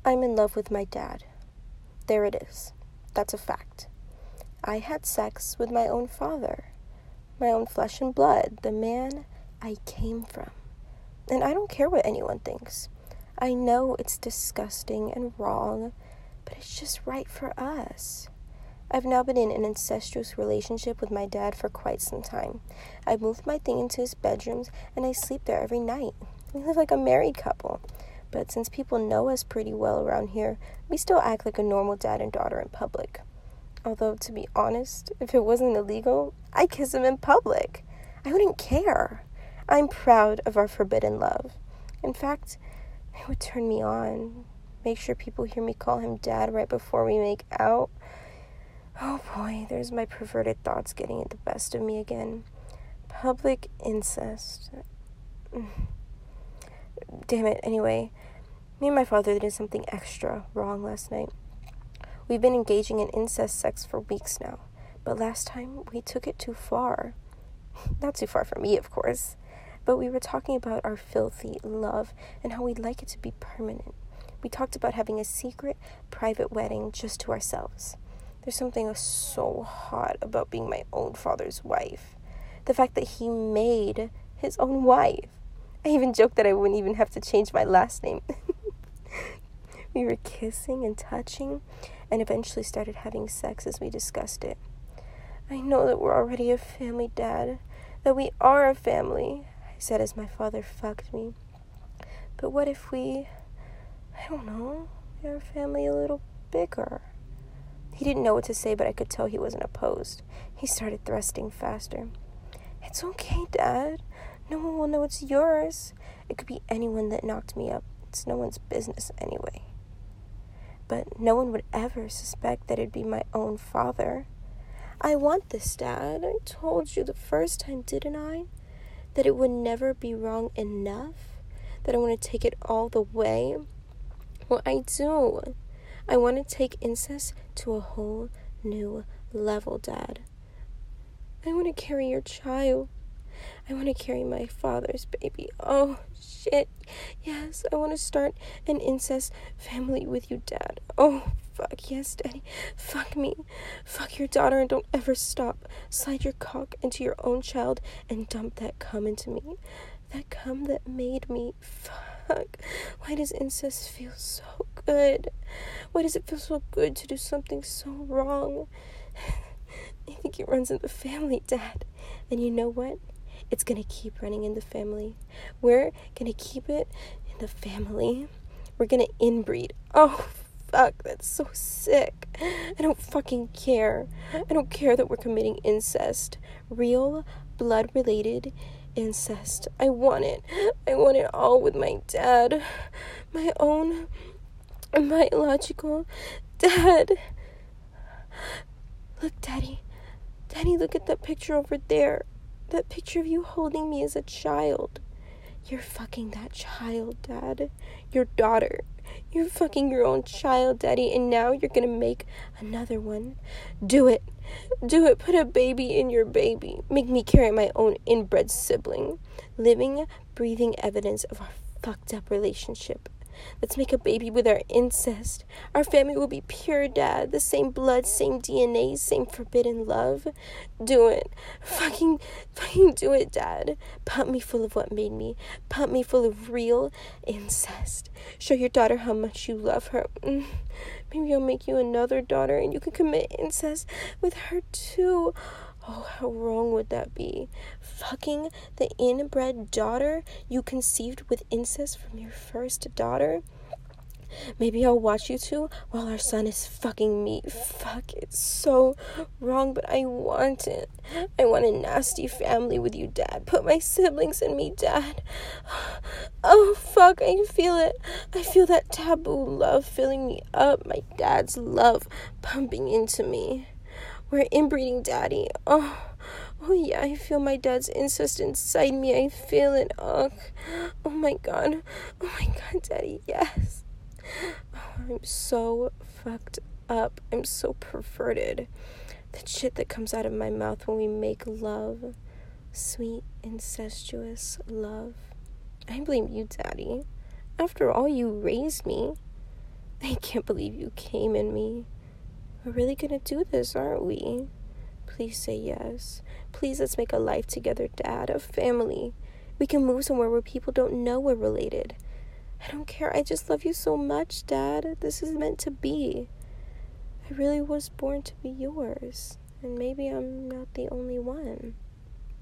I'm in love with my dad. There it is. That's a fact. I had sex with my own father, my own flesh and blood, the man I came from. And I don't care what anyone thinks. I know it's disgusting and wrong, but it's just right for us. I've now been in an incestuous relationship with my dad for quite some time. I moved my thing into his bedrooms, and I sleep there every night. We live like a married couple. But since people know us pretty well around here, we still act like a normal dad and daughter in public. Although, to be honest, if it wasn't illegal, I'd kiss him in public. I wouldn't care. I'm proud of our forbidden love. In fact, it would turn me on. Make sure people hear me call him dad right before we make out. Oh boy, there's my perverted thoughts getting the best of me again. Public incest. Damn it, anyway. Me and my father did something extra wrong last night. We've been engaging in incest sex for weeks now, but last time we took it too far. Not too far for me, of course, but we were talking about our filthy love and how we'd like it to be permanent. We talked about having a secret, private wedding just to ourselves. There's something so hot about being my own father's wife. The fact that he made his own wife. I even joked that I wouldn't even have to change my last name. We were kissing and touching, and eventually started having sex as we discussed it. I know that we're already a family, Dad. That we are a family, I said as my father fucked me. But what if we, I don't know, are a family a little bigger? He didn't know what to say, but I could tell he wasn't opposed. He started thrusting faster. It's okay, Dad. No one will know it's yours. It could be anyone that knocked me up. It's no one's business anyway. But no one would ever suspect that it'd be my own father. I want this, Dad. I told you the first time, didn't I? That it would never be wrong enough? That I want to take it all the way? Well, I do. I want to take incest to a whole new level, Dad. I want to carry your child. I want to carry my father's baby. Oh, shit. Yes, I want to start an incest family with you, Dad. Oh, fuck. Yes, Daddy. Fuck me. Fuck your daughter and don't ever stop. Slide your cock into your own child and dump that cum into me. That cum that made me. Fuck. Why does incest feel so good? Why does it feel so good to do something so wrong? I think it runs in the family, Dad. And you know what? It's going to keep running in the family. We're going to keep it in the family. We're going to inbreed. Oh, fuck, that's so sick. I don't fucking care. I don't care that we're committing incest. Real, blood-related incest. I want it. I want it all with my dad. My own, biological dad. Look, Daddy. Daddy, look at that picture over there. That picture of you holding me as a child. You're fucking that child, Dad. Your daughter. You're fucking your own child, Daddy, and now you're gonna make another one. Do it. Do it. Put a baby in your baby. Make me carry my own inbred sibling. Living, breathing evidence of our fucked up relationship. Let's make a baby with our incest. Our family will be pure, Dad. The same blood, same DNA, same forbidden love. Do it. Fucking do it, Dad. Pump me full of what made me. Pump me full of real incest. Show your daughter how much you love her. Maybe I'll make you another daughter and you can commit incest with her too. Oh, how wrong would that be? Fucking the inbred daughter you conceived with incest from your first daughter? Maybe I'll watch you two while our son is fucking me. Fuck, it's so wrong, but I want it. I want a nasty family with you, Dad. Put my siblings in me, Dad. Oh, fuck, I feel it. I feel that taboo love filling me up. My dad's love pumping into me. We're inbreeding, Daddy. Oh yeah, I feel my dad's incest inside me. I feel it. Oh my God, Daddy, yes. I'm so fucked up. I'm so perverted. The shit that comes out of my mouth when we make love. Sweet, incestuous love. I blame you, Daddy. After all, you raised me. I can't believe you came in me. We're really gonna do this, aren't we? Please say yes. Please, let's make a life together, Dad, a family. We can move somewhere where people don't know we're related. I don't care. I just love you so much, Dad. This is meant to be. I really was born to be yours. And maybe I'm not the only one.